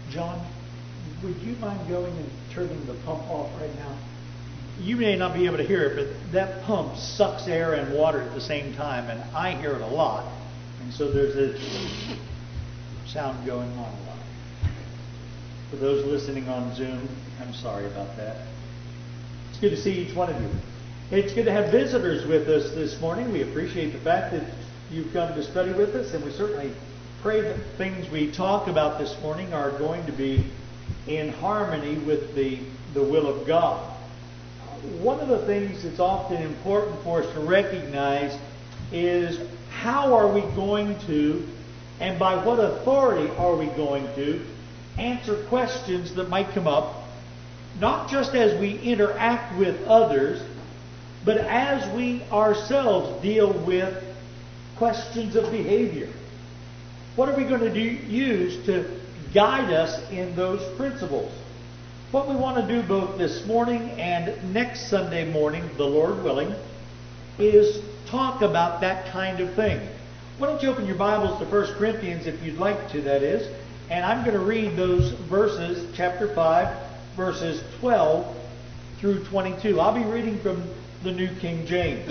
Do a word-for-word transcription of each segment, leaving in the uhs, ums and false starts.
John, would you mind going and turning the pump off right now? You may not be able to hear it, but that pump sucks air and water at the same time, and I hear it a lot. And so there's a sound going on a lot. For those listening on Zoom, I'm sorry about that. It's good to see each one of you. It's good to have visitors with us this morning. We appreciate the fact that you've come to study with us, and we certainly pray that things we talk about this morning are going to be in harmony with the, the will of God. One of the things that's often important for us to recognize is how are we going to, and by what authority are we going to, answer questions that might come up, not just as we interact with others, but as we ourselves deal with questions of behavior. What are we going to do, use to guide us in those principles? What we want to do both this morning and next Sunday morning, the Lord willing, is talk about that kind of thing. Why don't you open your Bibles to First Corinthians, if you'd like to, that is. And I'm going to read those verses, chapter five, verses twelve through twenty-two. I'll be reading from the New King James.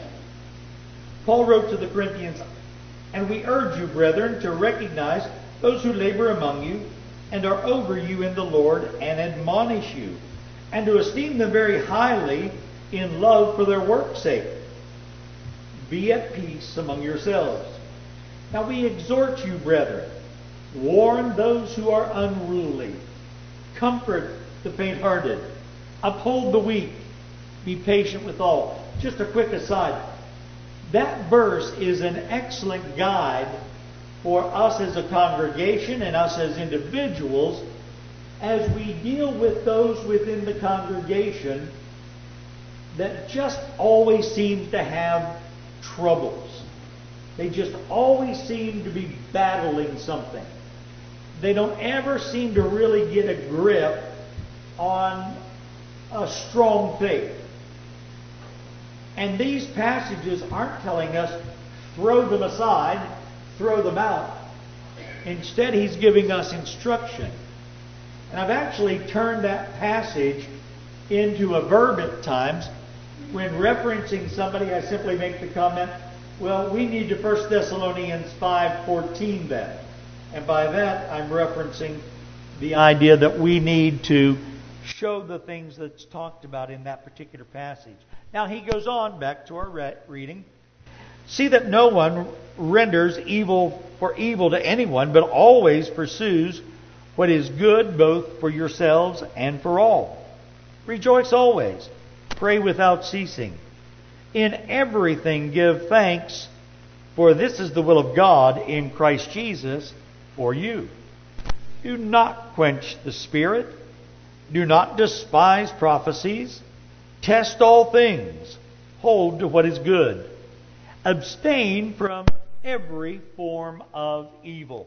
Paul wrote to the Corinthians, "And we urge you, brethren, to recognize those who labor among you and are over you in the Lord and admonish you, and to esteem them very highly in love for their work's sake. Be at peace among yourselves. Now we exhort you, brethren, warn those who are unruly, comfort the faint-hearted, uphold the weak, be patient with all." Just a quick aside. That verse is an excellent guide for us as a congregation and us as individuals as we deal with those within the congregation that just always seem to have troubles. They just always seem to be battling something. They don't ever seem to really get a grip on a strong faith. And these passages aren't telling us throw them aside, throw them out. Instead, he's giving us instruction. And I've actually turned that passage into a verb at times. When referencing somebody, I simply make the comment, well, we need to First Thessalonians five fourteen then. And by that, I'm referencing the idea that we need to show the things that's talked about in that particular passage. Now he goes on, back to our re- reading. "See that no one renders evil for evil to anyone, but always pursues what is good both for yourselves and for all. Rejoice always. Pray without ceasing. In everything give thanks, for this is the will of God in Christ Jesus for you. Do not quench the Spirit. Do not despise prophecies. Test all things. Hold to what is good. Abstain from every form of evil."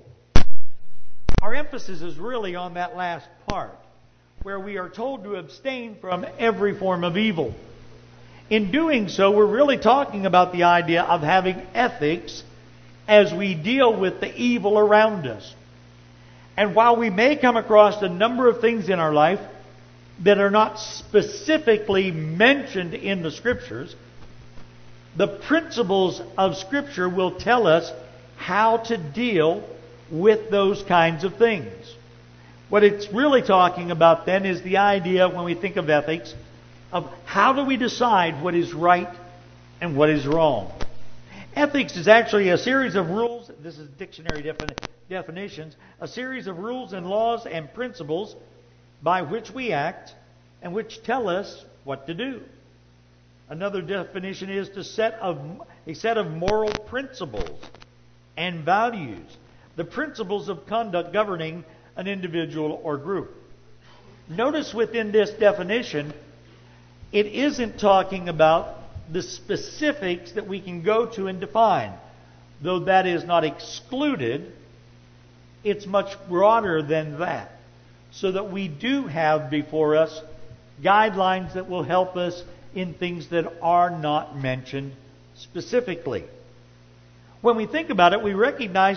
Our emphasis is really on that last part, where we are told to abstain from every form of evil. In doing so, we're really talking about the idea of having ethics as we deal with the evil around us. And while we may come across a number of things in our life that are not specifically mentioned in the Scriptures, the principles of Scripture will tell us how to deal with those kinds of things. What it's really talking about then is the idea, when we think of ethics, of how do we decide what is right and what is wrong. Ethics is actually a series of rules, this is dictionary defini- definitions, a series of rules and laws and principles by which we act and which tell us what to do. Another definition is to set of, a set of moral principles and values, the principles of conduct governing an individual or group. Notice within this definition, it isn't talking about the specifics that we can go to and define. Though that is not excluded, it's much broader than that. So that we do have before us guidelines that will help us in things that are not mentioned specifically. When we think about it, we recognize that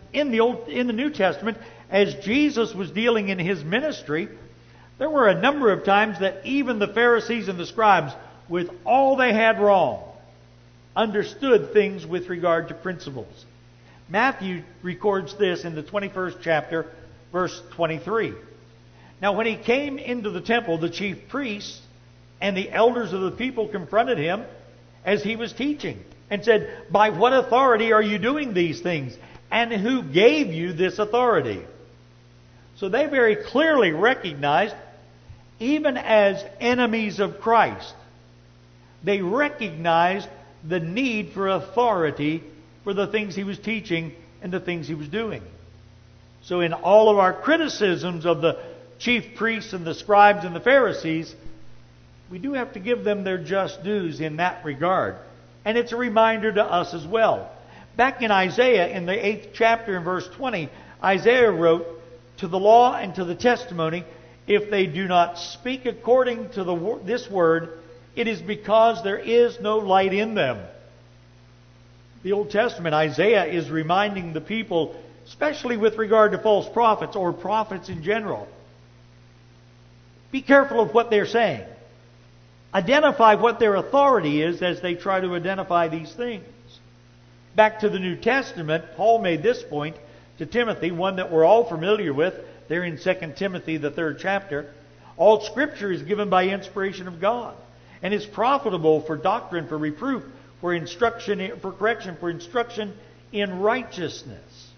in the Old, in the New Testament, as Jesus was dealing in His ministry, there were a number of times that even the Pharisees and the scribes, with all they had wrong, understood things with regard to principles. Matthew records this in the twenty-first chapter, verse twenty-three. Now when He came into the temple, the chief priests and the elders of the people confronted Him as He was teaching and said, "By what authority are you doing these things? And who gave you this authority?" So they very clearly recognized, even as enemies of Christ, they recognized the need for authority for the things He was teaching and the things He was doing. So in all of our criticisms of the chief priests and the scribes and the Pharisees, we do have to give them their just dues in that regard. And it's a reminder to us as well. Back in Isaiah, in the eighth chapter, in verse twenty, Isaiah wrote, "To the law and to the testimony, if they do not speak according to the, this word, it is because there is no light in them." The Old Testament, Isaiah is reminding the people, especially with regard to false prophets or prophets in general, be careful of what they're saying. Identify what their authority is as they try to identify these things. Back to the New Testament, Paul made this point to Timothy, one that we're all familiar with, there in Second Timothy, the third chapter. All Scripture is given by inspiration of God, and is profitable for doctrine, for reproof, for instruction, for correction, for instruction in righteousness.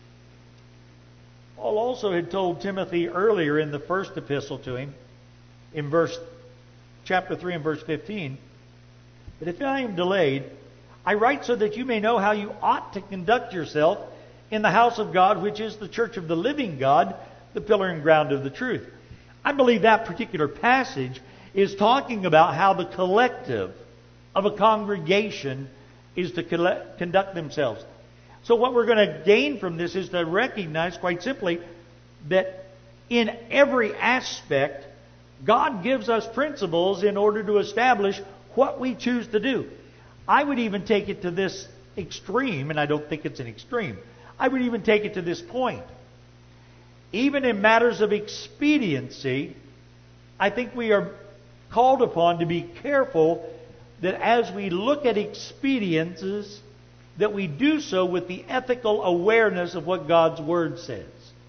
Paul also had told Timothy earlier in the first epistle to him, in verse chapter three and verse fifteen, "But if I am delayed, I write so that you may know how you ought to conduct yourself in the house of God, which is the church of the living God, the pillar and ground of the truth." I believe that particular passage is talking about how the collective of a congregation is to collect, conduct themselves. So what we're going to gain from this is to recognize, quite simply, that in every aspect, God gives us principles in order to establish what we choose to do. I would even take it to this extreme, and I don't think it's an extreme. I would even take it to this point. Even in matters of expediency, I think we are called upon to be careful that as we look at expediences, that we do so with the ethical awareness of what God's Word says.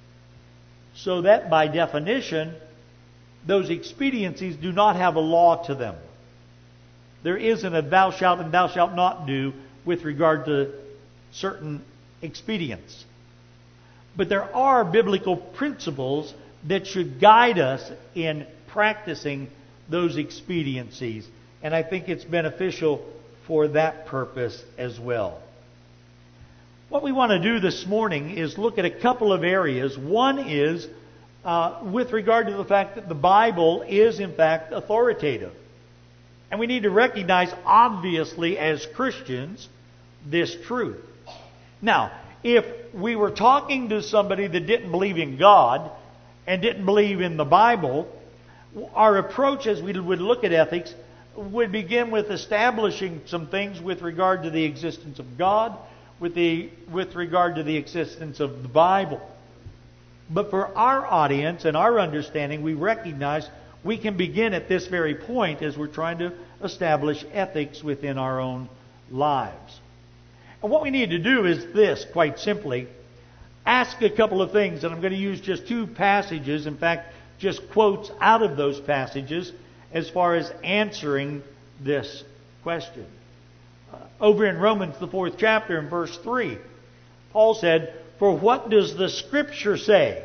So that by definition, those expediencies do not have a law to them. There isn't a thou shalt and thou shalt not do with regard to certain expedients. But there are biblical principles that should guide us in practicing those expediencies. And I think it's beneficial for that purpose as well. What we want to do this morning is look at a couple of areas. One is uh, with regard to the fact that the Bible is in fact authoritative. And we need to recognize, obviously, as Christians, this truth. Now, if we were talking to somebody that didn't believe in God and didn't believe in the Bible, our approach as we would look at ethics would begin with establishing some things with regard to the existence of God, with the with regard to the existence of the Bible. But for our audience and our understanding, we recognize we can begin at this very point as we're trying to establish ethics within our own lives. And what we need to do is this, quite simply, ask a couple of things, and I'm going to use just two passages, in fact, just quotes out of those passages as far as answering this question. Uh, over in Romans, the fourth chapter, in verse three, Paul said, "For what does the Scripture say?"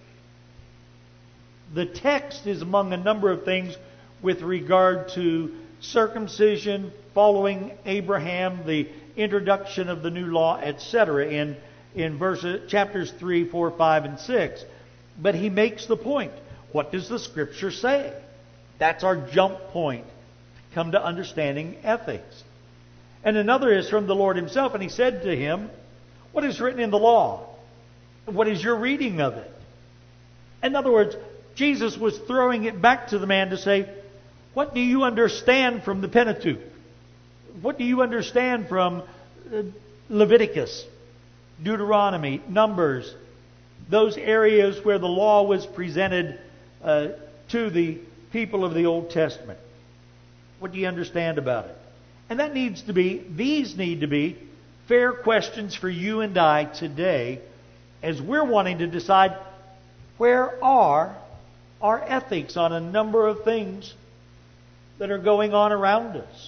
The text is among a number of things with regard to circumcision, following Abraham, the introduction of the new law, et cetera, in, in verses, chapters three, four, five, and six. But he makes the point. What does the Scripture say? That's our jump point to come to understanding ethics. And another is from the Lord Himself, and He said to him, "What is written in the law? What is your reading of it?" In other words, Jesus was throwing it back to the man to say, what do you understand from the Pentateuch? What do you understand from Leviticus? Deuteronomy, Numbers, those areas where the law was presented uh, to the people of the Old Testament. What do you understand about it? And that needs to be, these need to be fair questions for you and I today as we're wanting to decide where are our ethics on a number of things that are going on around us.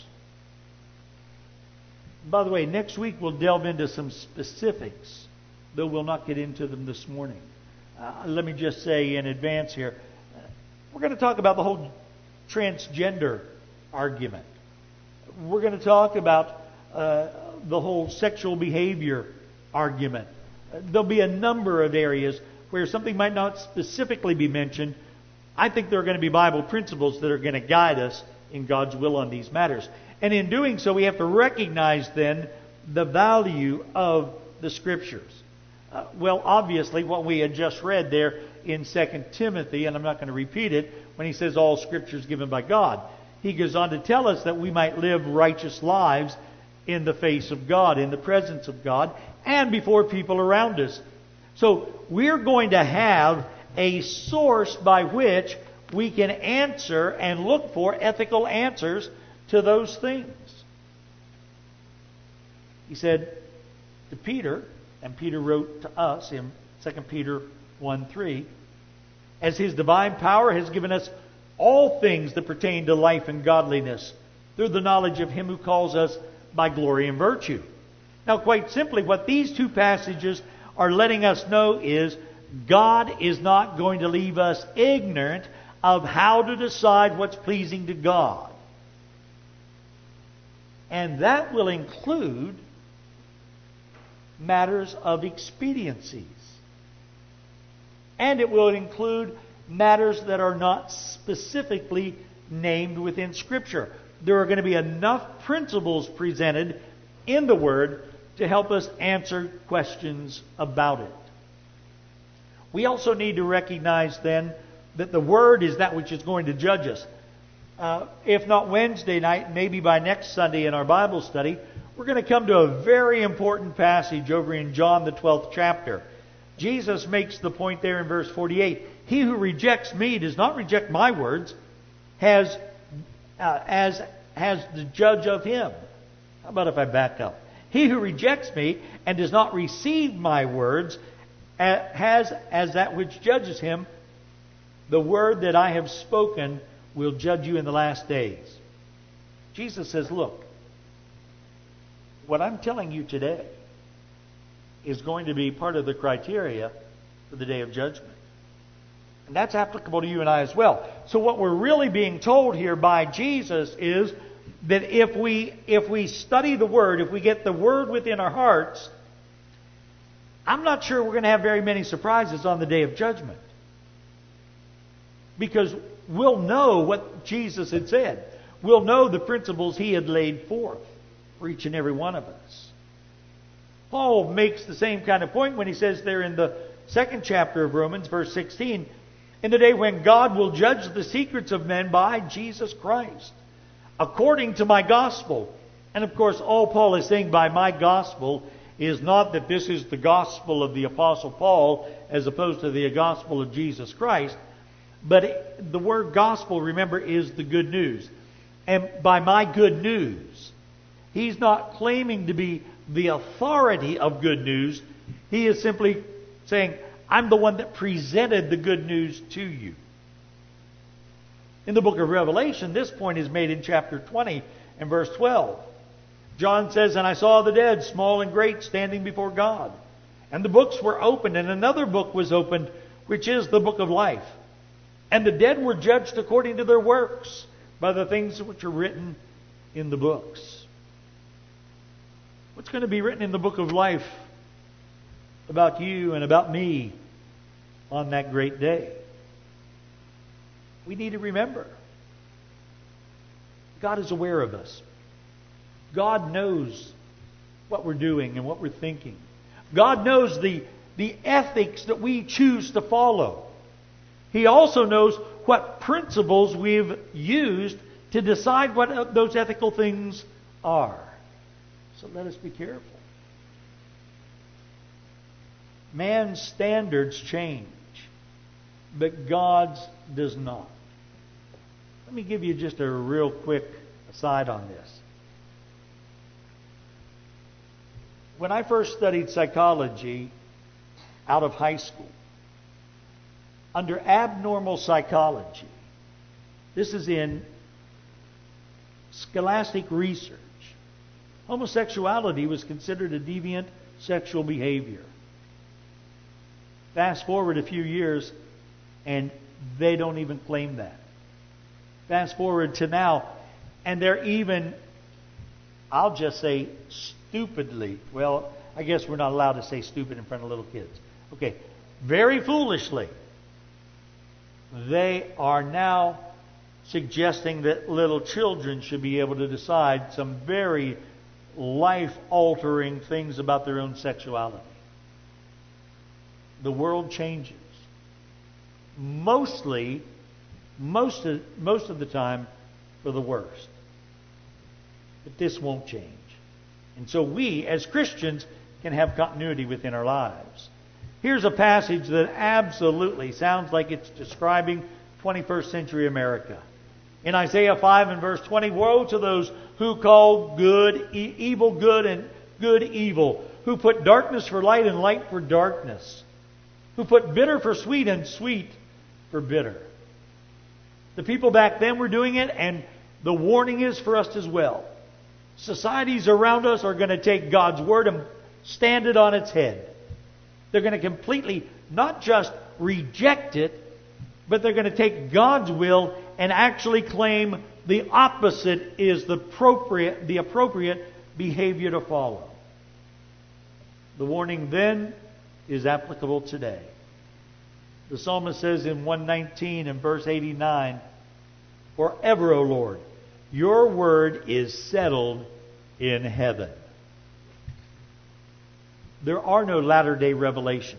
By the way, next week we'll delve into some specifics, though we'll not get into them this morning. Uh, let me just say in advance here, uh, we're going to talk about the whole transgender argument. We're going to talk about uh, the whole sexual behavior argument. Uh, there'll be a number of areas where something might not specifically be mentioned. I think there are going to be Bible principles that are going to guide us in God's will on these matters. And in doing so, we have to recognize then the value of the Scriptures. Uh, well, obviously, what we had just read there in Second Timothy, and I'm not going to repeat it, when he says all Scripture is given by God. He goes on to tell us that we might live righteous lives in the face of God, in the presence of God, and before people around us. So we're going to have a source by which we can answer and look for ethical answers to those things. He said to Peter, and Peter wrote to us in Second Peter one three, as His divine power has given us all things that pertain to life and godliness through the knowledge of Him who calls us by glory and virtue. Now, quite simply, what these two passages are letting us know is God is not going to leave us ignorant of how to decide what's pleasing to God. And that will include matters of expediencies. And it will include matters that are not specifically named within Scripture. There are going to be enough principles presented in the Word to help us answer questions about it. We also need to recognize then that the Word is that which is going to judge us. Uh, if not Wednesday night, maybe by next Sunday in our Bible study, we're going to come to a very important passage over in John the twelfth chapter. Jesus makes the point there in verse forty-eight. He who rejects me does not reject my words, has uh, as has the judge of him. How about if I back up? He who rejects me and does not receive my words uh, has as that which judges him. The word that I have spoken will judge you in the last days. Jesus says, look, what I'm telling you today is going to be part of the criteria for the day of judgment. And that's applicable to you and I as well. So what we're really being told here by Jesus is that if we if we study the Word, if we get the Word within our hearts, I'm not sure we're going to have very many surprises on the day of judgment. Because we'll know what Jesus had said. We'll know the principles He had laid forth for each and every one of us. Paul makes the same kind of point when he says there in the second chapter of Romans, verse sixteen, in the day when God will judge the secrets of men by Jesus Christ, according to my gospel. And of course, all Paul is saying by my gospel is not that this is the gospel of the Apostle Paul as opposed to the gospel of Jesus Christ. But the word gospel, remember, is the good news. And by my good news, he's not claiming to be the authority of good news. He is simply saying, I'm the one that presented the good news to you. In the book of Revelation, this point is made in chapter twenty and verse twelve. John says, and I saw the dead, small and great, standing before God. And the books were opened, and another book was opened, which is the book of life. And the dead were judged according to their works by the things which are written in the books. What's going to be written in the book of life about you and about me on that great day? We need to remember, God is aware of us. God knows what we're doing and what we're thinking. God knows the, the ethics that we choose to follow. He also knows what principles we've used to decide what those ethical things are. So let us be careful. Man's standards change, but God's does not. Let me give you just a real quick aside on this. When I first studied psychology out of high school, under abnormal psychology, this is in scholastic research, homosexuality was considered a deviant sexual behavior. Fast forward a few years, and they don't even claim that. Fast forward to now, and they're even, I'll just say stupidly, well, I guess we're not allowed to say stupid in front of little kids. Okay, very foolishly, they are now suggesting that little children should be able to decide some very life-altering things about their own sexuality. The world changes. Mostly, most of, most of the time, for the worst. But this won't change. And so we, as Christians, can have continuity within our lives. Here's a passage that absolutely sounds like it's describing twenty-first century America. In Isaiah five and verse twenty, woe to those who call good e- evil good and good evil, who put darkness for light and light for darkness, who put bitter for sweet and sweet for bitter. The people back then were doing it, and the warning is for us as well. Societies around us are going to take God's Word and stand it on its head. They're going to completely not just reject it, but they're going to take God's will and actually claim the opposite is the appropriate, the appropriate behavior to follow. The warning then is applicable today. The psalmist says in one nineteen and verse eighty-nine, forever, O Lord, your word is settled in heaven. There are no latter-day revelations.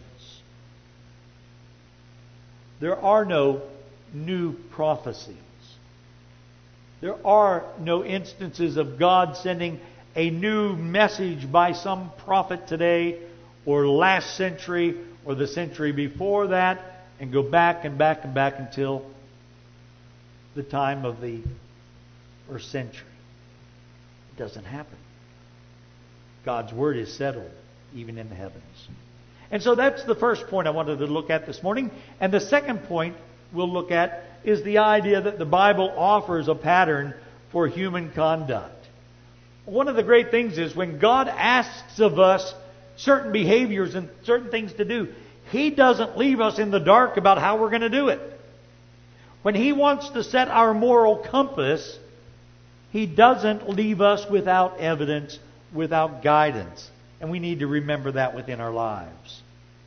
There are no new prophecies. There are no instances of God sending a new message by some prophet today or last century or the century before that and go back and back and back until the time of the first century. It doesn't happen. God's Word is settled even in the heavens. And so that's the first point I wanted to look at this morning. And the second point we'll look at is the idea that the Bible offers a pattern for human conduct. One of the great things is when God asks of us certain behaviors and certain things to do, He doesn't leave us in the dark about how we're going to do it. When He wants to set our moral compass, He doesn't leave us without evidence, without guidance. And we need to remember that within our lives.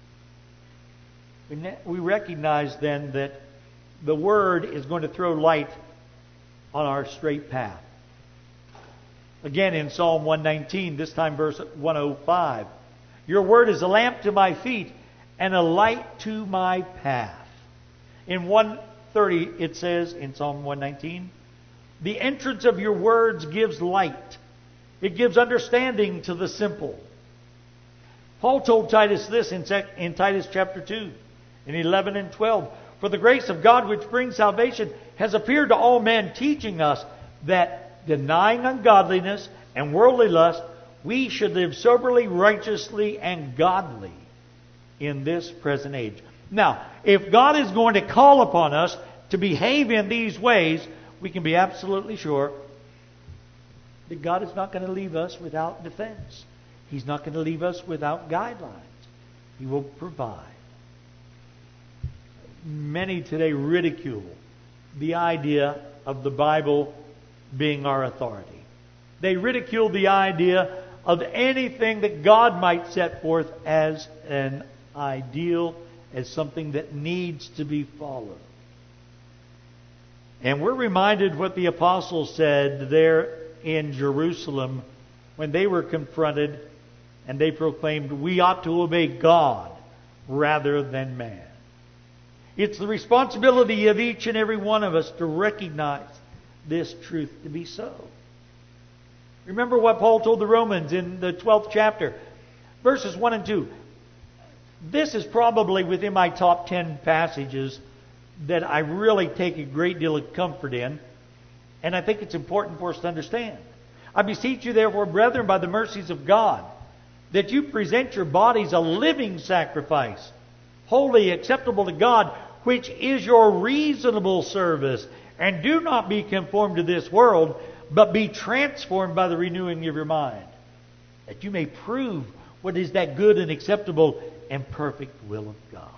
We recognize then that the Word is going to throw light on our straight path. Again in Psalm one nineteen, this time verse one oh five. Your Word is a lamp to my feet and a light to my path. In one thirty it says in Psalm one nineteen, the entrance of your words gives light. It gives understanding to the simple. Paul told Titus this in, in Titus chapter two, in eleven and twelve. For the grace of God which brings salvation has appeared to all men, teaching us that denying ungodliness and worldly lust, we should live soberly, righteously, and godly in this present age. Now, if God is going to call upon us to behave in these ways, we can be absolutely sure that God is not going to leave us without defense. He's not going to leave us without guidelines. He will provide. Many today ridicule the idea of the Bible being our authority. They ridicule the idea of anything that God might set forth as an ideal, as something that needs to be followed. And we're reminded what the apostles said there in Jerusalem when they were confronted and they proclaimed, we ought to obey God rather than man. It's the responsibility of each and every one of us to recognize this truth to be so. Remember what Paul told the Romans in the twelfth chapter, verses one and two. This is probably within my top ten passages that I really take a great deal of comfort in, and I think it's important for us to understand. I beseech you, therefore, brethren, by the mercies of God, that you present your bodies a living sacrifice, holy, acceptable to God, which is your reasonable service. And do not be conformed to this world, but be transformed by the renewing of your mind, that you may prove what is that good and acceptable and perfect will of God.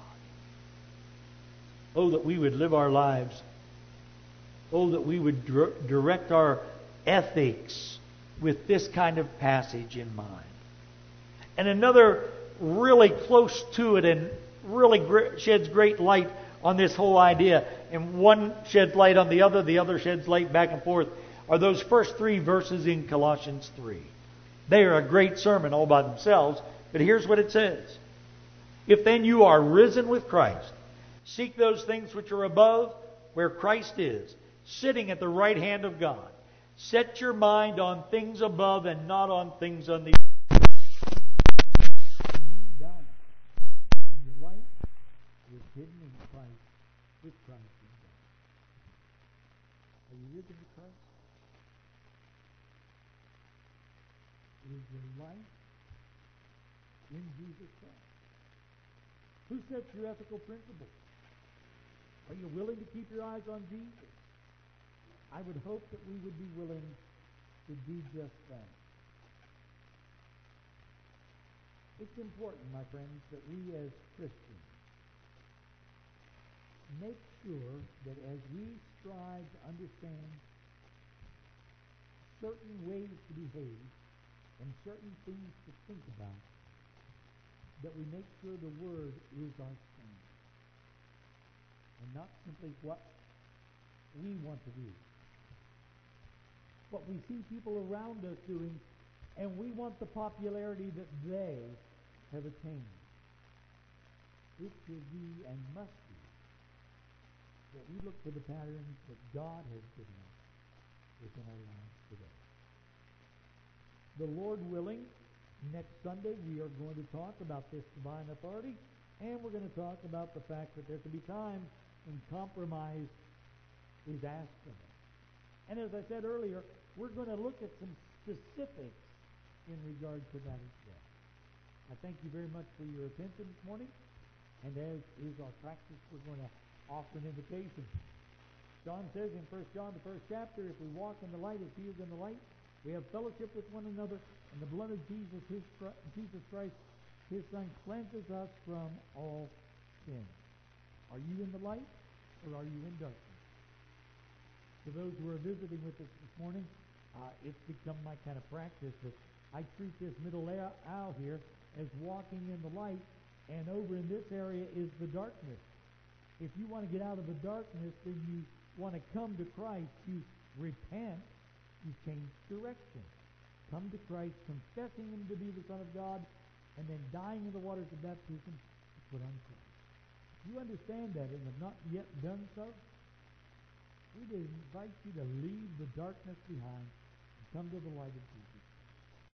Oh, that we would live our lives. Oh, that we would direct our ethics with this kind of passage in mind. And another really close to it and really sheds great light on this whole idea, and one sheds light on the other, the other sheds light back and forth, are those first three verses in Colossians three. They are a great sermon all by themselves, but here's what it says. If then you are risen with Christ, seek those things which are above, where Christ is, sitting at the right hand of God. Set your mind on things above and not on things on the earth. You die, and your life is hidden in Christ, with Christ in God. Are you risen with Christ? Is your life in Jesus Christ? Who sets your ethical principles? Are you willing to keep your eyes on Jesus? I would hope that we would be willing to do just that. It's important, my friends, that we as Christians make sure that as we strive to understand certain ways to behave and certain things to think about, that we make sure the Word is our standard and not simply what we want to do. What we see people around us doing, and we want the popularity that they have attained. It should be and must be that we look for the patterns that God has given us within our lives today. The Lord willing, next Sunday we are going to talk about this divine authority, and we're going to talk about the fact that there can be times when compromise is asked of us. And as I said earlier, we're going to look at some specifics in regard to that as well. I thank you very much for your attention this morning, and as is our practice, we're going to offer an invitation. John says in First John, the first chapter, if we walk in the light as He is in the light, we have fellowship with one another, and the blood of Jesus, His, Jesus Christ, His Son, cleanses us from all sin. Are you in the light, or are you in darkness? For those who are visiting with us this morning, uh, it's become my kind of practice that I treat this middle aisle here as walking in the light, and over in this area is the darkness. If you want to get out of the darkness, then you want to come to Christ. You repent. You change direction. Come to Christ, confessing Him to be the Son of God, and then dying in the waters of baptism to put on Christ. If you understand that and have not yet done so, we invite you to leave the darkness behind and come to the light of Jesus.